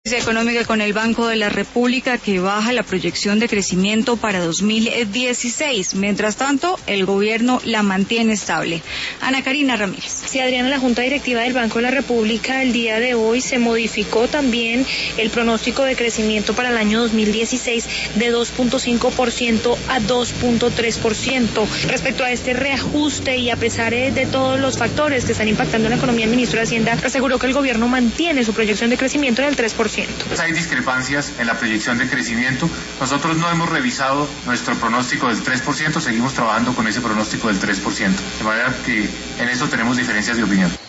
Económica con el Banco de la República, que baja la proyección de crecimiento para 2016. Mientras tanto, el gobierno la mantiene estable. Ana Karina Ramírez. Sí, Adriana, la Junta Directiva del Banco de la República el día de hoy se modificó también el pronóstico de crecimiento para el año 2016 de 2.5% a 2.3%. Respecto a este reajuste y a pesar de todos los factores que están impactando en la economía, el ministro de Hacienda aseguró que el gobierno mantiene su proyección de crecimiento del 3%. Hay discrepancias en la proyección de crecimiento. Nosotros no hemos revisado nuestro pronóstico del 3%, seguimos trabajando con ese pronóstico del 3%. De manera que en eso tenemos diferencias de opinión.